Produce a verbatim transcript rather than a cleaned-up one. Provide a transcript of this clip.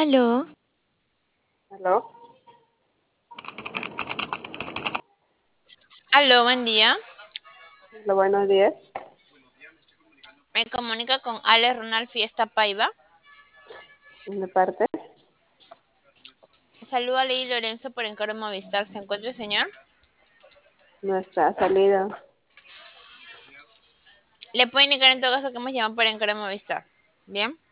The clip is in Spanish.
Aló, ¿Aló? aló, buen día. Hola, buenos días. Me comunica con Ale Ronald Fiesta Paiva. ¿De parte? Saluda a Ley Lorenzo por encargo de Movistar. ¿Se encuentra el señor? No está salida. Le puedo indicar en todo caso que hemos llamado por encargo de Movistar. Bien.